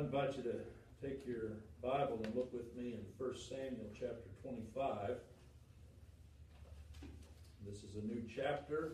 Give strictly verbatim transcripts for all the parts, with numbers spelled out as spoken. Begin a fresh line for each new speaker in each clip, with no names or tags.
invite you to take your Bible and look with me in First Samuel chapter twenty-five. This is a new chapter,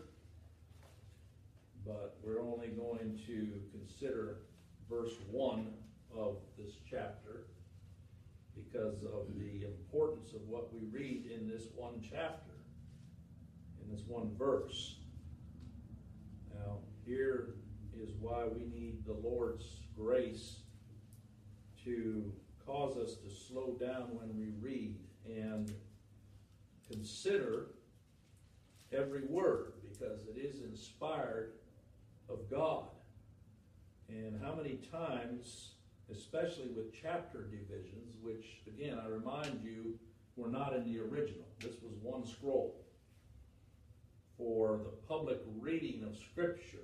but we're only going to consider verse one of this chapter because of the importance of what we read in this one chapter, in this one verse. Now, here is why we need the Lord's grace to cause us to slow down when we read and consider every word, because it is inspired of God. And how many times, especially with chapter divisions, which again I remind you were not in the original. This was one scroll. For the public reading of Scripture,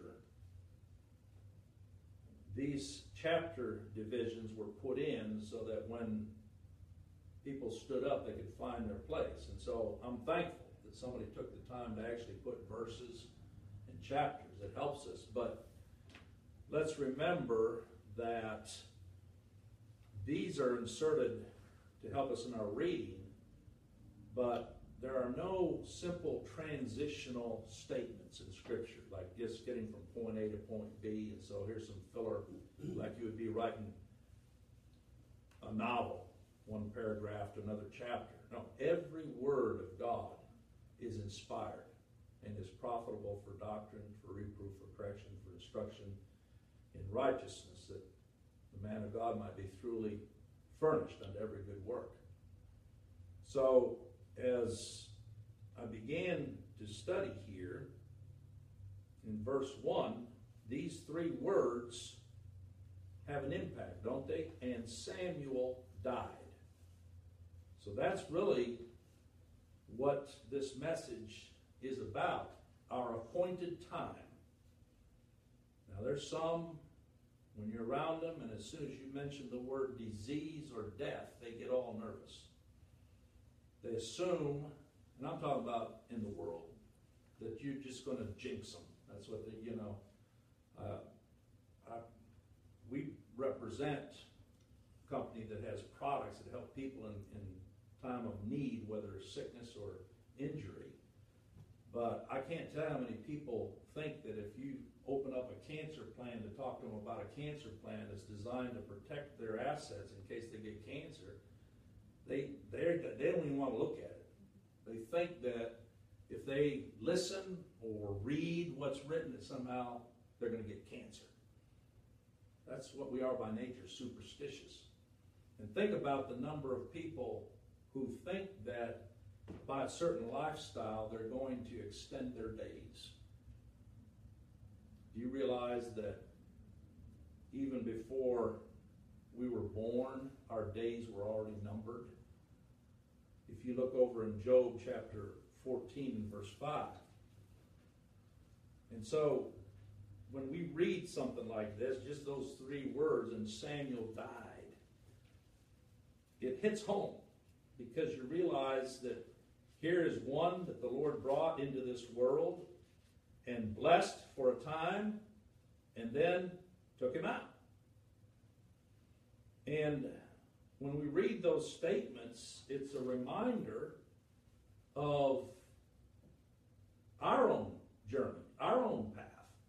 these chapter divisions were put in so that when people stood up, they could find their place. And so I'm thankful that somebody took the time to actually put verses and chapters. It helps us. But let's remember that these are inserted to help us in our reading, but there are no simple transitional statements in Scripture, like just getting from point A to point B, and so here's some filler, like you would be writing a novel, one paragraph to another chapter. No, every word of God is inspired and is profitable for doctrine, for reproof, for correction, for instruction in righteousness, that the man of God might be truly furnished unto every good work. So, as I began to study here, in verse one, these three words have an impact, don't they? And Samuel died. So that's really what this message is about, our appointed time. Now there's some, when you're around them, and as soon as you mention the word disease or death, they get all nervous. They assume, and I'm talking about in the world, that you're just going to jinx them. That's what they, you know. Uh, I, we represent a company that has products that help people in, in time of need, whether it's sickness or injury. But I can't tell how many people think that if you open up a cancer plan to talk to them about a cancer plan that's designed to protect their assets in case they get cancer, They they they don't even want to look at it. They think that if they listen or read what's written, that somehow they're going to get cancer. That's what we are by nature, superstitious. And think about the number of people who think that by a certain lifestyle they're going to extend their days. Do you realize that even before we were born, our days were already numbered? If you look over in Job chapter fourteen, verse five. And so, when we read something like this, just those three words, and Samuel died, it hits home, because you realize that here is one that the Lord brought into this world and blessed for a time, and then took him out. And when we read those statements, it's a reminder of our own journey, our own path.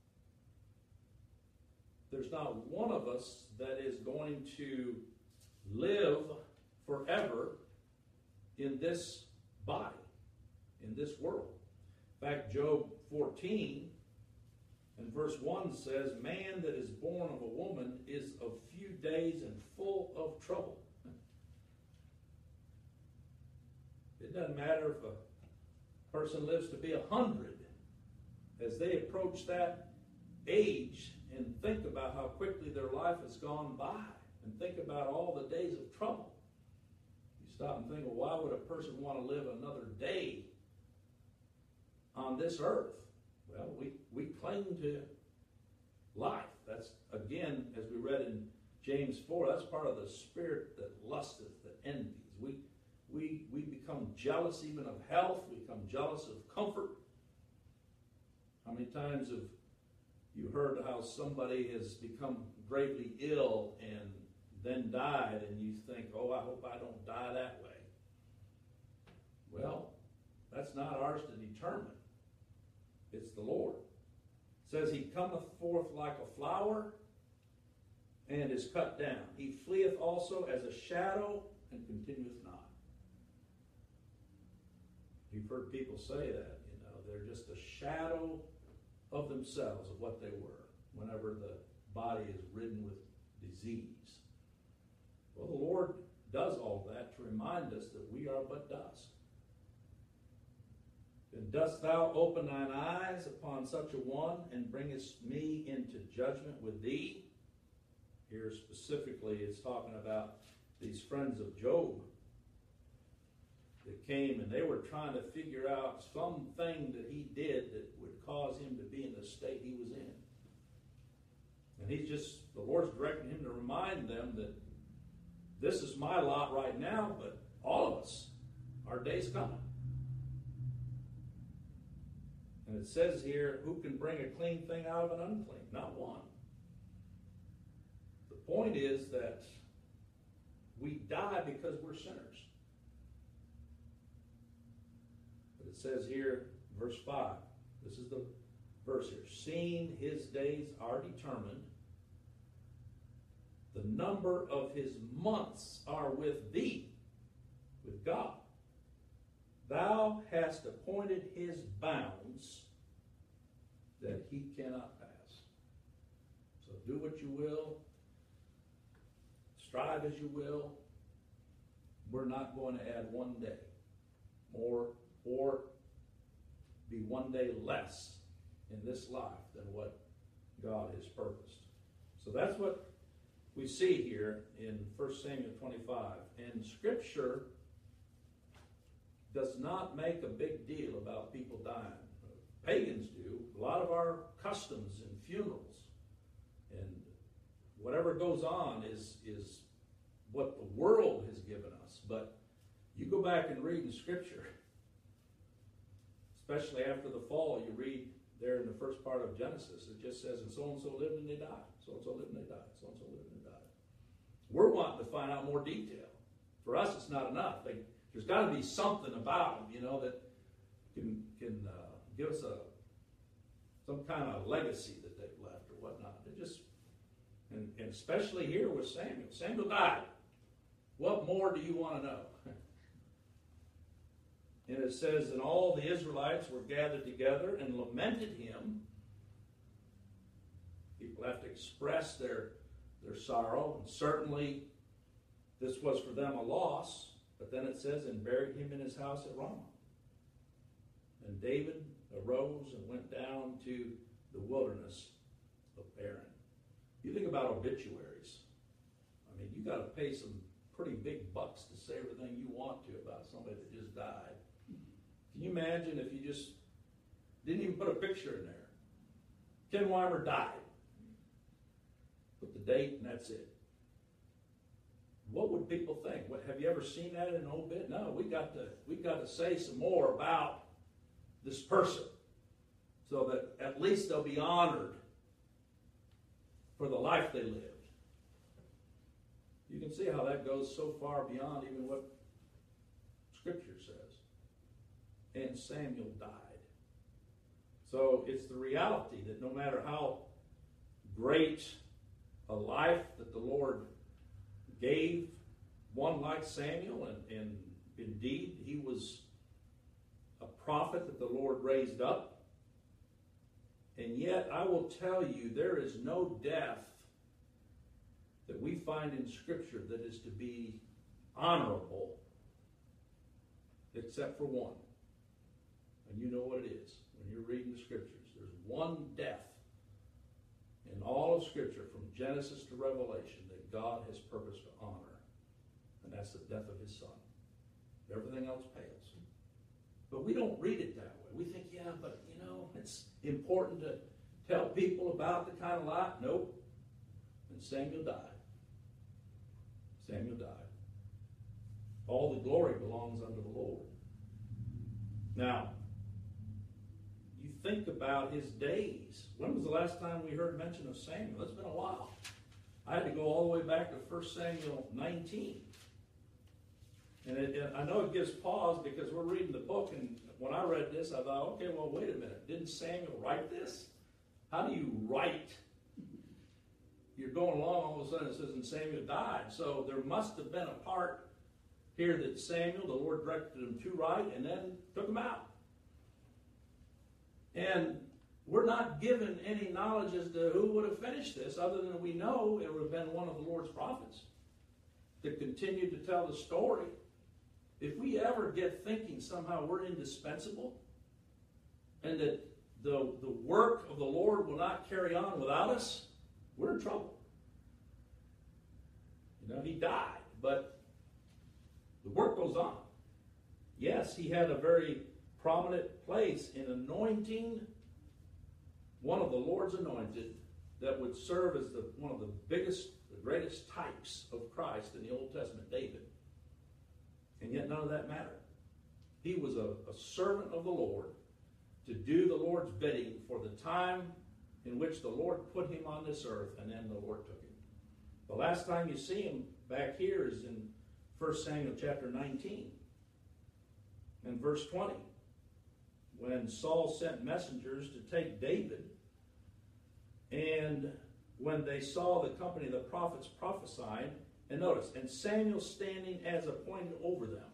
There's not one of us that is going to live forever in this body, in this world. In fact, Job fourteen and verse one says, man that is born of a woman is of few days and full of trouble. It doesn't matter if a person lives to be a hundred. As they approach that age and think about how quickly their life has gone by, and think about all the days of trouble, you stop and think, well, why would a person want to live another day on this earth? Well, we, we cling to life. That's, again, as we read in James four, that's part of the spirit that lusteth, that envies. We, we, we become jealous even of health. We become jealous of comfort. How many times have you heard how somebody has become gravely ill and then died, and you think, oh, I hope I don't die that way. Well, that's not ours to determine. It's the Lord. It says, he cometh forth like a flower and is cut down. He fleeth also as a shadow and continueth not. You've heard people say that, you know, they're just a shadow of themselves, of what they were, whenever the body is ridden with disease. Well, the Lord does all that to remind us that we are but dust. And dost thou open thine eyes upon such a one, and bringest me into judgment with thee? Here specifically it's talking about these friends of Job that came, and they were trying to figure out something that he did that would cause him to be in the state he was in. And he's just, the Lord's directing him to remind them that this is my lot right now, but all of us, our day's coming. And it says here, who can bring a clean thing out of an unclean? Not one. The point is that we die because we're sinners. But it says here, verse five, this is the verse here. Seeing his days are determined, the number of his months are with thee, with God. Thou hast appointed his bounds that he cannot pass. So do what you will, strive as you will. We're not going to add one day more or be one day less in this life than what God has purposed. So that's what we see here in First Samuel twenty-five. And Scripture does not make a big deal about people dying. Pagans do. A lot of our customs and funerals and whatever goes on is, is what the world has given us. But you go back and read in Scripture, especially after the fall, you read there in the first part of Genesis, it just says, and so-and-so lived and they died. So-and-so lived and they died. So-and-so lived and they died. We're wanting to find out more detail. For us, it's not enough. They, there's got to be something about them, you know, that can can uh, give us a some kind of legacy that they've left or whatnot. It just, and, and especially here with Samuel. Samuel died. What more do you want to know? And it says, and all the Israelites were gathered together and lamented him. People have to express their, their sorrow. And certainly this was for them a loss. But then it says, and buried him in his house at Ramah. And David arose and went down to the wilderness of Paran. You think about obituaries. I mean, you got to pay some pretty big bucks to say everything you want to about somebody that just died. Can you imagine if you just didn't even put a picture in there? Ken Weimer died. Put the date and that's it. What would people think? What, have you ever seen that in an obit? No, we got to we got to say some more about this person so that at least they'll be honored for the life they lived. You can see how that goes so far beyond even what Scripture says. And Samuel died. So it's the reality that no matter how great a life that the Lord gave one like Samuel, and, and indeed he was a prophet that the Lord raised up, and yet I will tell you there is no death that we find in Scripture that is to be honorable except for one. And you know what it is when you're reading the Scriptures. There's one death in all of Scripture from Genesis to Revelation that God has purposed to honor. And that's the death of his Son. Everything else pales. But we don't read it that way. We think, yeah, but you know, it's important to tell people about the kind of life. Nope. And Samuel died. Samuel died. All the glory belongs unto the Lord. Now, you think about his days. When was the last time we heard mention of Samuel? It's been a while. I had to go all the way back to First Samuel nineteen. And it, it, I know it gives pause because we're reading the book, and when I read this, I thought, okay, well, wait a minute. Didn't Samuel write this? How do you write? You're going along, all of a sudden it says, and Samuel died. So there must have been a part here that Samuel, the Lord directed him to write, and then took him out. And we're not given any knowledge as to who would have finished this, other than we know it would have been one of the Lord's prophets that continued to tell the story. If we ever get thinking somehow we're indispensable and that the, the work of the Lord will not carry on without us, we're in trouble. You know, he died, but the work goes on. Yes, he had a very prominent place in anointing one of the Lord's anointed that would serve as the, one of the biggest, the greatest types of Christ in the Old Testament, David. And yet none of that mattered. He was a, a servant of the Lord to do the Lord's bidding for the time in which the Lord put him on this earth, and then the Lord took him. The last time you see him back here is in First Samuel chapter nineteen and verse twenty, when Saul sent messengers to take David, and when they saw the company of the prophets prophesying, and notice, and Samuel standing as appointed over them.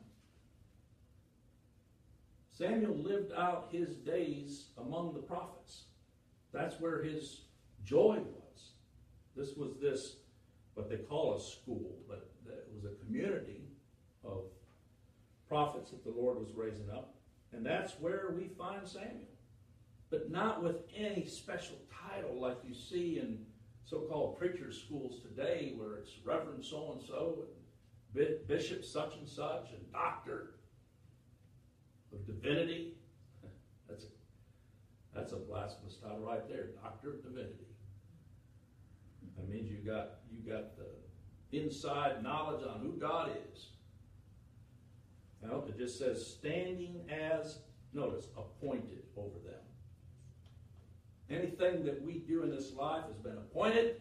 Samuel lived out his days among the prophets. That's where his joy was. This was this, what they call a school, but it was a community of prophets that the Lord was raising up. And that's where we find Samuel. But not with any special title like you see in so-called preacher schools today, where it's Reverend so-and-so, and Bishop such and such, and Doctor of Divinity. That's a, that's a blasphemous title right there, Doctor of Divinity. That means you got you got the inside knowledge on who God is. Now, it just says standing as, notice, appointed over them. Anything that we do in this life has been appointed,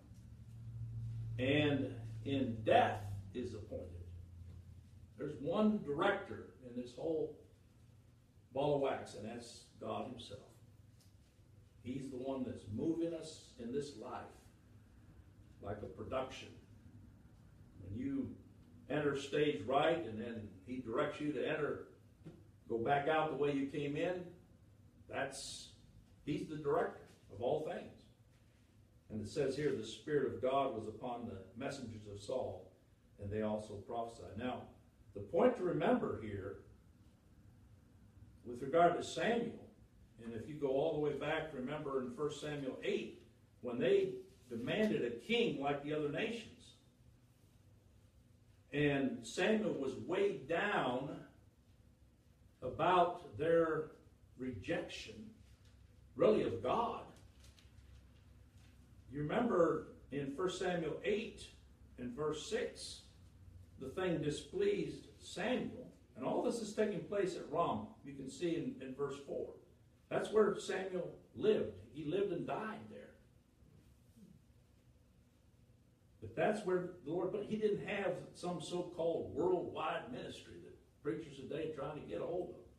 and in death is appointed. There's one director in this whole ball of wax, and that's God himself. He's the one that's moving us in this life like a production. When you enter stage right, and then he directs you to enter, go back out the way you came in, that's He's the director of all things. And it says here, the Spirit of God was upon the messengers of Saul, and they also prophesied. Now, the point to remember here, with regard to Samuel, and if you go all the way back, remember in First Samuel eight, when they demanded a king like the other nations, and Samuel was weighed down about their rejection, really, of God. You remember in First Samuel eight and verse six, the thing displeased Samuel, and all this is taking place at Ramah. You can see in, in verse four. That's where Samuel lived. He lived and died there. But that's where the Lord, but he didn't have some so-called worldwide ministry that preachers today are trying to get a hold of.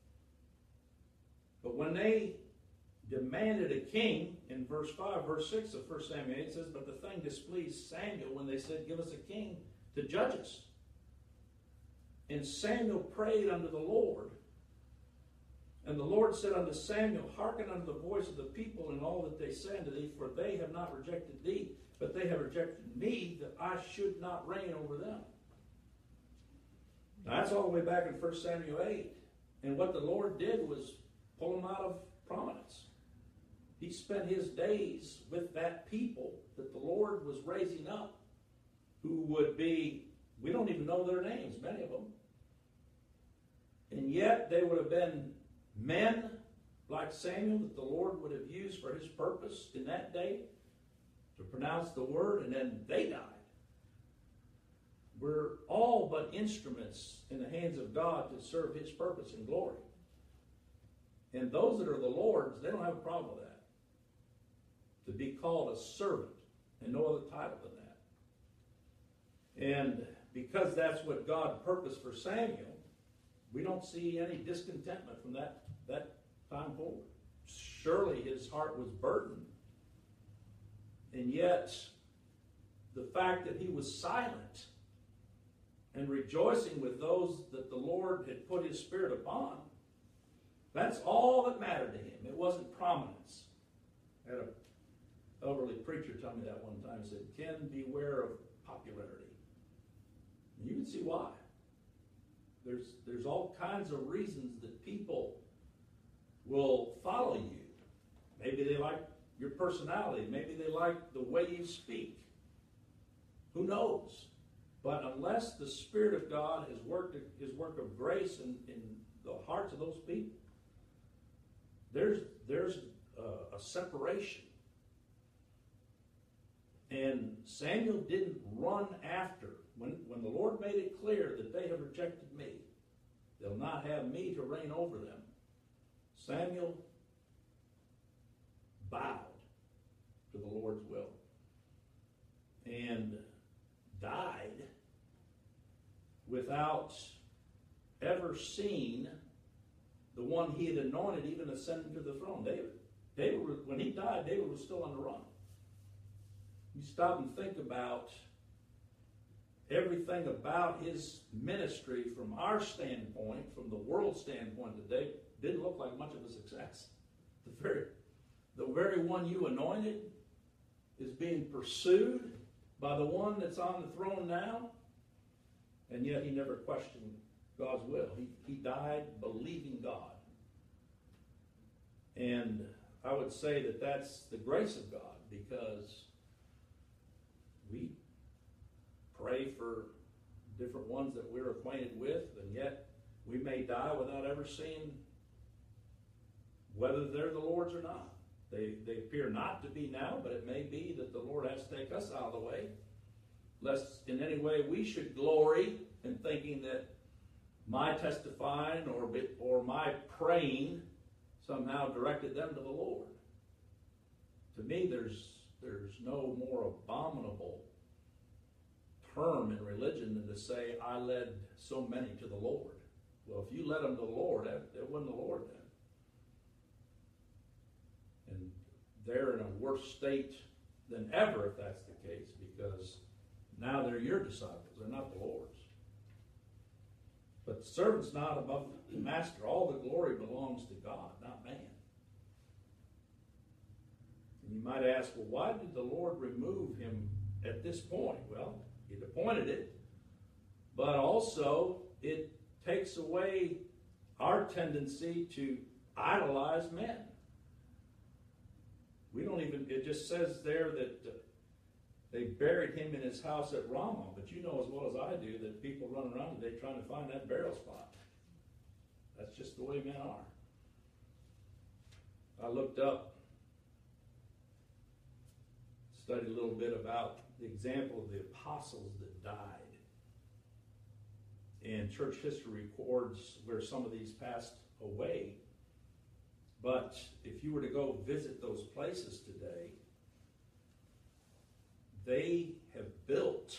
But when they demanded a king, in verse five, verse six of First Samuel eight, it says, but the thing displeased Samuel when they said, give us a king to judge us. And Samuel prayed unto the Lord. And the Lord said unto Samuel, hearken unto the voice of the people in all that they say unto thee, for they have not rejected thee, but they have rejected me, that I should not reign over them. Now that's all the way back in First Samuel eight. And what the Lord did was pull them out of prominence. He spent his days with that people that the Lord was raising up, who would be, we don't even know their names, many of them. And yet they would have been men like Samuel that the Lord would have used for his purpose in that day to pronounce the word, and then they died. We're all but instruments in the hands of God to serve his purpose and glory. And those that are the Lord's, they don't have a problem with that. To be called a servant and no other title than that. And because that's what God purposed for Samuel, we don't see any discontentment from that, that time forward. Surely his heart was burdened. And yet, the fact that he was silent and rejoicing with those that the Lord had put his Spirit upon, that's all that mattered to him. It wasn't prominence. I had an elderly preacher tell me that one time. He said, Ken, beware of popularity. And you can see why. There's, there's all kinds of reasons that people will follow you. Maybe they like your personality. Maybe they like the way you speak. Who knows? But unless the Spirit of God has worked his work of grace in, in the hearts of those people, there's, there's a, a separation. And Samuel didn't run after. When, when the Lord made it clear that they have rejected me, they'll not have me to reign over them, Samuel bowed to the Lord's will and died without ever seeing the one he had anointed even ascending to the throne. David. David, when he died, David was still on the run. You stop and think about everything about his ministry from our standpoint, from the world standpoint today, didn't look like much of a success. The very, the very one you anointed is being pursued by the one that's on the throne now, and yet he never questioned God's will. He, he died believing God. And I would say that that's the grace of God, because we pray for different ones that we're acquainted with, and yet we may die without ever seeing whether they're the Lord's or not. They, they appear not to be now, but it may be that the Lord has to take us out of the way, lest in any way we should glory in thinking that my testifying or, or my praying somehow directed them to the Lord. To me, there's, there's no more abominable term in religion than to say, I led so many to the Lord. Well, if you led them to the Lord, that, that wasn't the Lord then. And they're in a worse state than ever if that's the case, because now they're your disciples, they're not the Lord's. But the servant's not above the master. All the glory belongs to God, not man. And you might ask, well, why did the Lord remove him at this point? Well, He'd appointed it, but also it takes away our tendency to idolize men. We don't even, it just says there that uh, they buried him in his house at Ramah, but you know as well as I do that people run around today trying to find that burial spot. That's just the way men are. I looked up, studied a little bit about the example of the apostles that died. And church history records where some of these passed away. But if you were to go visit those places today, they have built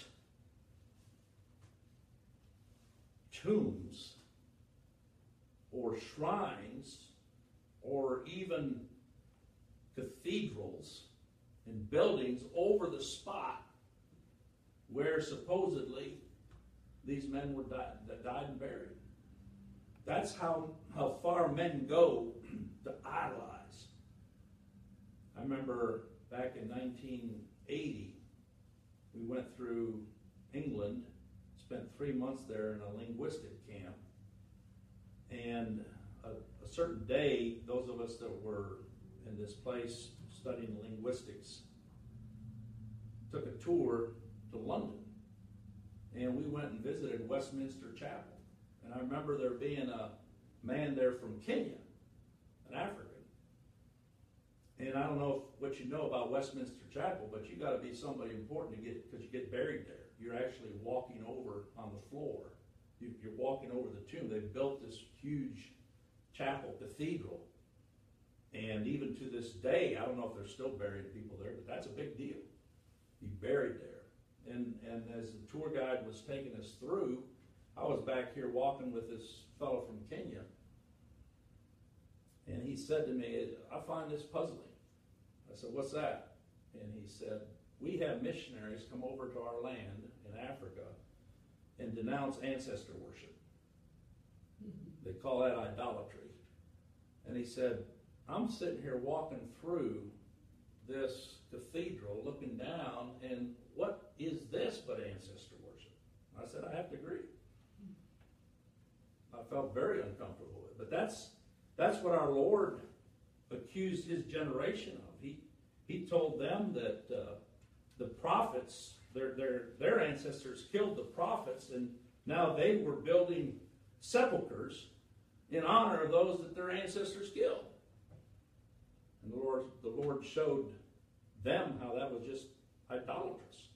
tombs or shrines or even cathedrals and buildings over the spot where supposedly these men were died, that died and buried. That's how, how far men go to idolize. I remember back in nineteen eighty, we went through England, spent three months there in a linguistic camp, and a, a certain day, those of us that were in this place studying linguistics took a tour to London, and we went and visited Westminster Chapel. And I remember there being a man there from Kenya, an African. And I don't know if, what you know about Westminster Chapel, but you got to be somebody important to get, because you get buried there. You're actually walking over on the floor. You, you're walking over the tomb. They built this huge chapel cathedral. And even to this day, I don't know if they're still burying people there, but that's a big deal. be buried there. And, and as the tour guide was taking us through, I was back here walking with this fellow from Kenya. And he said to me, I find this puzzling. I said, what's that? And he said, we have missionaries come over to our land in Africa and denounce ancestor worship. They call that idolatry. And he said, I'm sitting here walking through this cathedral looking down, and what is this but ancestor worship? I said, I have to agree. I felt very uncomfortable with it. But that's that's what our Lord accused his generation of. He he told them that uh, the prophets, their their their ancestors killed the prophets, and now they were building sepulchers in honor of those that their ancestors killed. And the Lord the Lord showed them how that was just idolatrous.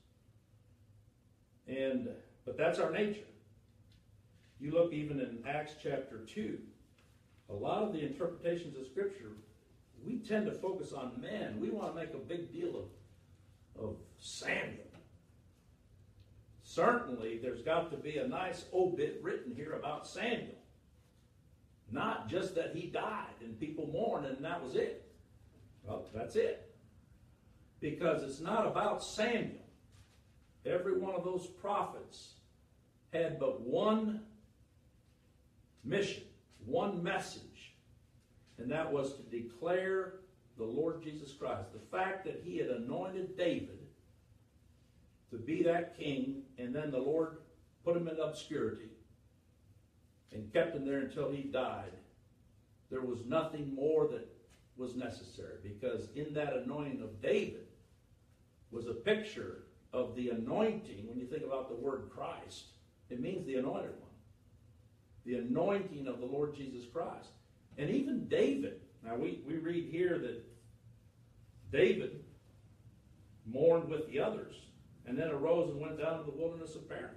And but that's our nature. You look even in Acts chapter two, a lot of the interpretations of Scripture, we tend to focus on men. We want to make a big deal of, of Samuel. Certainly, there's got to be a nice obit written here about Samuel. Not just that he died and people mourned and that was it. Well, that's it. Because it's not about Samuel. Every one of those prophets had but one mission, one message, and that was to declare the Lord Jesus Christ. The fact that he had anointed David to be that king, and then the Lord put him in obscurity and kept him there until he died. There was nothing more that was necessary, because in that anointing of David was a picture of the anointing. When you think about the word Christ, it means the anointed one. The anointing of the Lord Jesus Christ. And even David, now we, we read here that David mourned with the others and then arose and went down to the wilderness of Paran.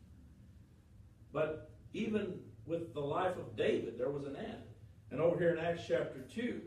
But even with the life of David, there was an end. And over here in Acts chapter two,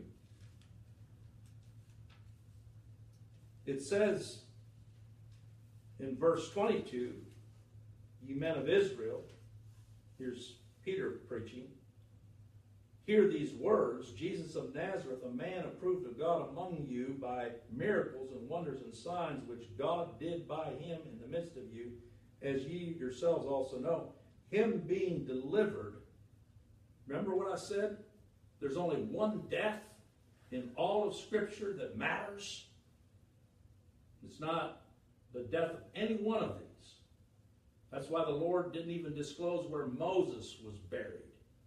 it says in verse twenty-two, "You men of Israel," here's Peter preaching, "hear these words, Jesus of Nazareth, a man approved of God among you by miracles and wonders and signs which God did by him in the midst of you, as ye yourselves also know, him being delivered." Remember what I said? There's only one death in all of Scripture that matters. It's not the death of any one of these. That's why the Lord didn't even disclose where Moses was buried.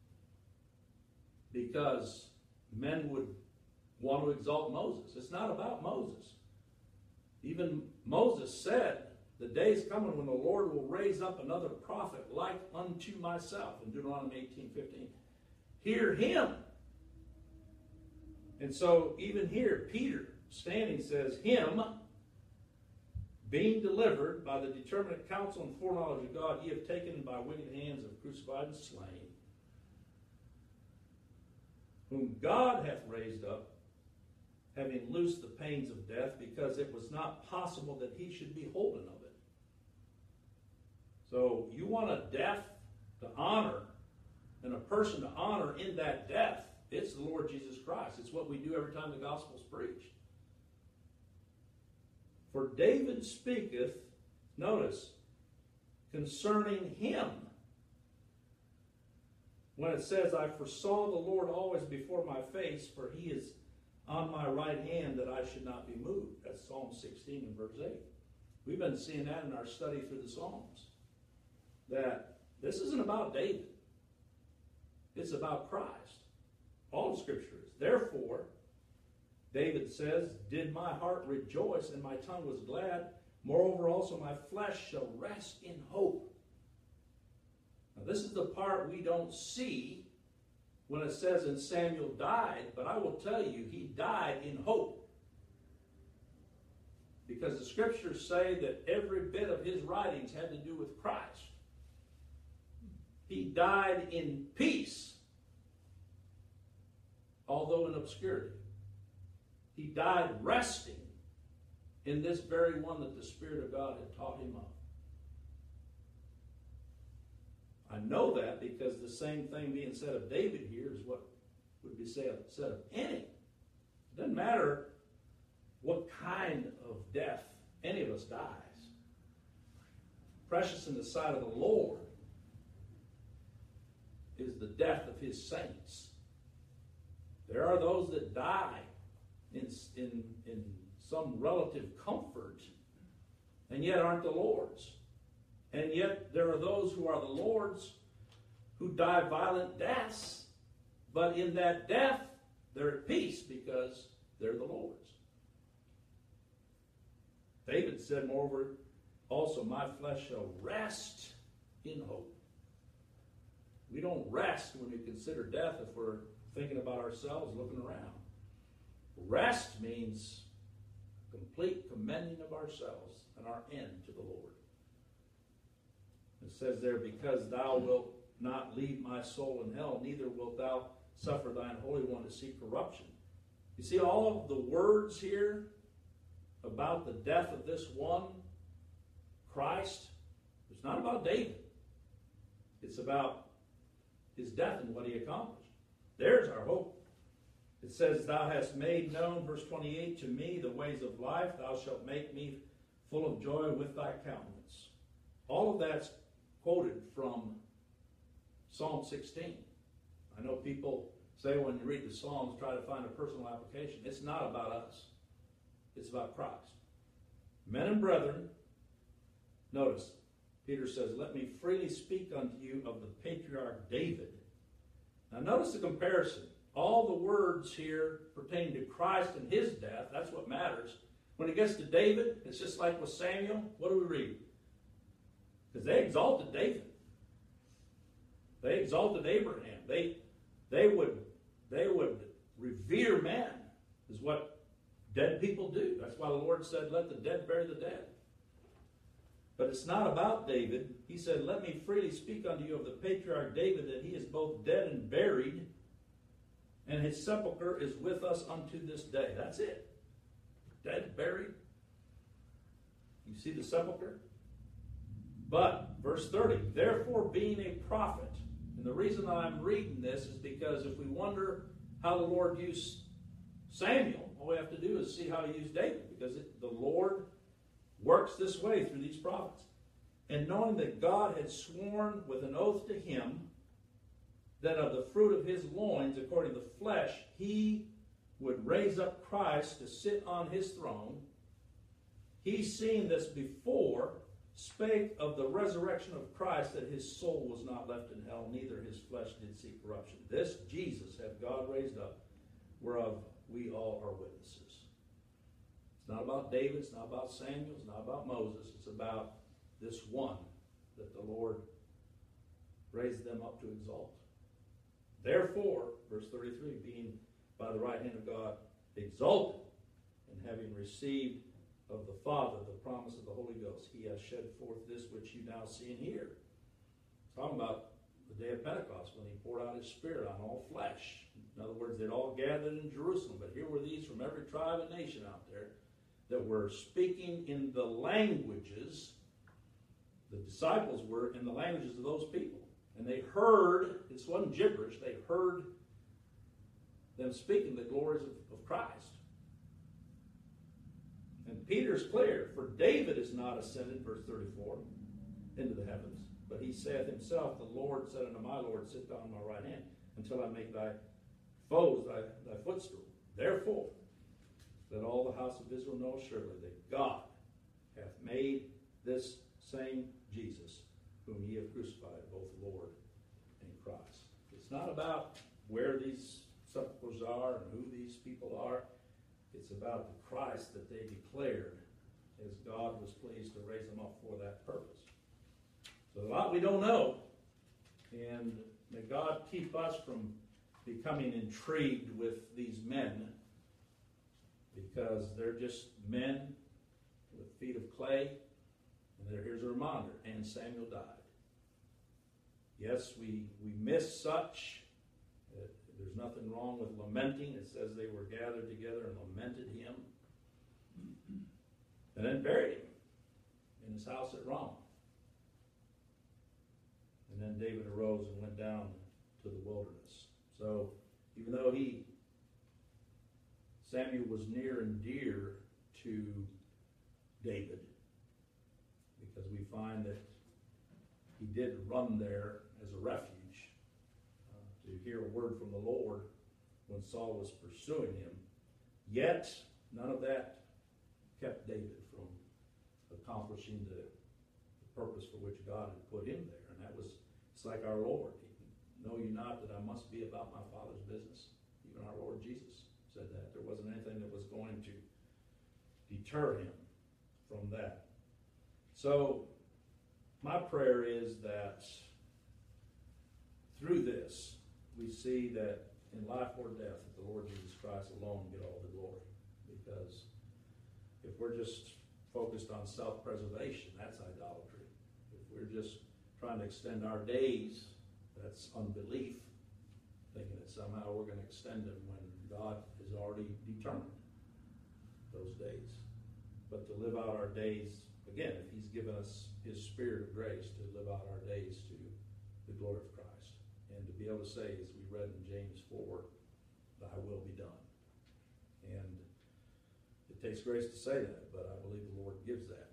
Because men would want to exalt Moses. It's not about Moses. Even Moses said, the day is coming when the Lord will raise up another prophet like unto myself, in Deuteronomy eighteen fifteen. Hear him. And so even here, Peter standing says, him being delivered by the determinate counsel and foreknowledge of God, ye have taken by wicked hands and crucified and slain, whom God hath raised up, having loosed the pains of death, because it was not possible that he should be holden of it. So you want a death to honor, and a person to honor in that death, it's the Lord Jesus Christ. It's what we do every time the gospel's preached. For David speaketh, notice, concerning him, when it says, I foresaw the Lord always before my face, for he is on my right hand, that I should not be moved. That's Psalm sixteen and verse eight. We've been seeing that in our study through the Psalms. That this isn't about David. It's about Christ. All Scripture is. Therefore, David says, did my heart rejoice and my tongue was glad. Moreover also my flesh shall rest in hope. Now this is the part we don't see when it says, and Samuel died, but I will tell you, he died in hope. Because the Scriptures say that every bit of his writings had to do with Christ. He died in peace, although in obscurity. He died resting, in this very one that the Spirit of God had taught him of. I know that because the same thing being said of David here is what would be said, said of any. It doesn't matter what kind of death any of us dies. Precious in the sight of the Lord is the death of his saints. There are those that die in, in, in some relative comfort and yet aren't the Lord's. And yet there are those who are the Lord's who die violent deaths, but in that death they're at peace because they're the Lord's. David said, moreover, also my flesh shall rest in hope. We don't rest when we consider death if we're thinking about ourselves, looking around. Rest means complete commending of ourselves and our end to the Lord. It says there, because thou wilt not leave my soul in hell, neither wilt thou suffer thine Holy One to see corruption. You see all of the words here about the death of this one, Christ, it's not about David. It's about his death and what he accomplished. There's our hope. It says, thou hast made known, verse twenty-eight, to me the ways of life. Thou shalt make me full of joy with thy countenance. All of that's quoted from Psalm sixteen. I know people say when you read the Psalms, try to find a personal application. It's not about us. It's about Christ. Men and brethren, notice, Peter says, let me freely speak unto you of the patriarch David. Now notice the comparison. All the words here pertain to Christ and his death. That's what matters. When it gets to David, it's just like with Samuel. What do we read? Because they exalted David. They exalted Abraham. They, they, would, they would revere men, is what dead people do. That's why the Lord said, let the dead bury the dead. But it's not about David. He said, let me freely speak unto you of the patriarch David, that he is both dead and buried, and his sepulchre is with us unto this day. That's it. Dead, buried. You see the sepulchre? But, verse thirty, therefore being a prophet, and the reason I'm reading this is because if we wonder how the Lord used Samuel, all we have to do is see how he used David, because it, the Lord works this way through these prophets. And knowing that God had sworn with an oath to him that of the fruit of his loins, according to the flesh, he would raise up Christ to sit on his throne, he, seeing this before, spake of the resurrection of Christ, that his soul was not left in hell, neither his flesh did see corruption. This Jesus hath God raised up, whereof we all are witnesses. It's not about David, it's not about Samuel, it's not about Moses, it's about this one that the Lord raised them up to exalt. Therefore, verse thirty-three, being by the right hand of God exalted, and having received of the Father the promise of the Holy Ghost, he has shed forth this which you now see and hear. Talking about the day of Pentecost, when he poured out his Spirit on all flesh. In other words, they'd all gathered in Jerusalem, but here were these from every tribe and nation out there that were speaking in the languages, the disciples were in the languages of those people. And they heard, this wasn't gibberish, they heard them speaking the glories of, of Christ. And Peter's clear, for David is not ascended, verse thirty-four, into the heavens, but he saith himself, the Lord said unto my Lord, sit down on my right hand, until I make thy foes thy, thy footstool. Therefore, let all the house of Israel know surely that God hath made this same Jesus, whom ye have crucified, both Lord and Christ. It's not about where these sepulchres are and who these people are. It's about the Christ that they declared as God was pleased to raise them up for that purpose. So a lot we don't know, and may God keep us from becoming intrigued with these men, because they're just men with feet of clay. And there, here's a reminder, and Samuel died. Yes, we, we miss such. Uh, there's nothing wrong with lamenting. It says they were gathered together and lamented him. and then buried him in his house at Ramah. And then David arose and went down to the wilderness. So even though he, Samuel was near and dear to David, because we find that he did run there as a refuge uh, to hear a word from the Lord when Saul was pursuing him. Yet, none of that kept David from accomplishing the, the purpose for which God had put him there. And that was, it's like our Lord. Know you not that I must be about my Father's business? Even our Lord Jesus said that. There wasn't anything that was going to deter him from that. So, my prayer is that through this, we see that in life or death, that the Lord Jesus Christ alone get all the glory. Because if we're just focused on self-preservation, that's idolatry. If we're just trying to extend our days, that's unbelief, thinking that somehow we're going to extend them when God has already determined those days. But to live out our days, again, if he's given us his spirit of grace, to live out our days to the glory of Christ. And to be able to say, as we read in James four, thy will be done. And it takes grace to say that, but I believe the Lord gives that.